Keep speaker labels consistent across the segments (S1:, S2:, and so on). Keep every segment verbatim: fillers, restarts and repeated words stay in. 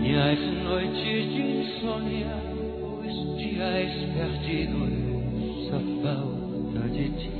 S1: e as noites de insônia, os dias perdidos, só falta de ti.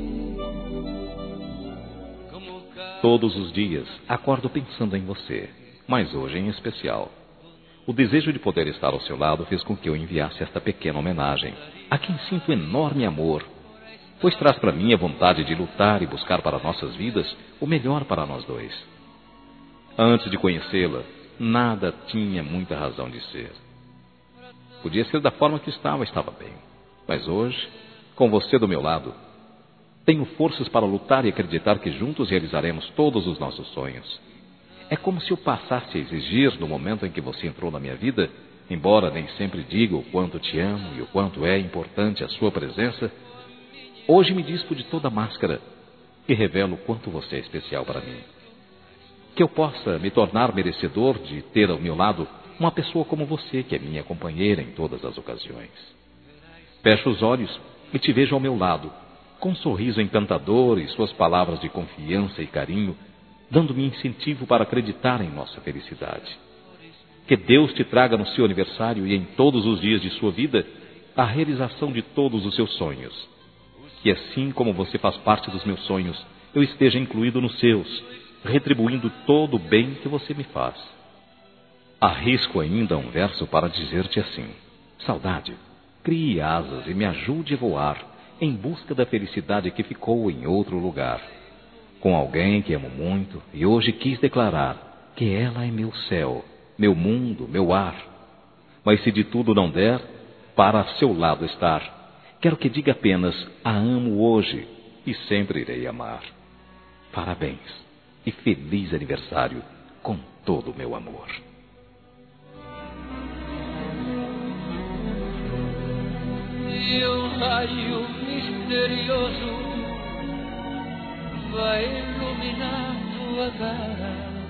S2: Todos os dias acordo pensando em você, mas hoje em especial. O desejo de poder estar ao seu lado fez com que eu enviasse esta pequena homenagem, a quem sinto enorme amor, pois traz para mim a vontade de lutar e buscar para nossas vidas o melhor para nós dois. Antes de conhecê-la, nada tinha muita razão de ser. Podia ser da forma que estava, estava bem. Mas hoje, com você do meu lado, tenho forças para lutar e acreditar que juntos realizaremos todos os nossos sonhos. É como se eu passasse a exigir, no momento em que você entrou na minha vida, embora nem sempre diga o quanto te amo e o quanto é importante a sua presença, hoje me dispo de toda máscara e revelo o quanto você é especial para mim. Que eu possa me tornar merecedor de ter ao meu lado uma pessoa como você, que é minha companheira em todas as ocasiões. Fecho os olhos e te vejo ao meu lado, com um sorriso encantador e suas palavras de confiança e carinho, dando-me incentivo para acreditar em nossa felicidade. Que Deus te traga no seu aniversário e em todos os dias de sua vida a realização de todos os seus sonhos. Que assim como você faz parte dos meus sonhos, eu esteja incluído nos seus, retribuindo todo o bem que você me faz. Arrisco ainda um verso para dizer-te assim: saudade, crie asas e me ajude a voar em busca da felicidade que ficou em outro lugar, com alguém que amo muito e hoje quis declarar que ela é meu céu, meu mundo, meu ar. Mas se de tudo não der, para a seu lado estar, quero que diga apenas: a amo hoje e sempre irei amar. Parabéns e feliz aniversário com todo o meu amor.
S1: E um raio misterioso vai iluminar tua cara.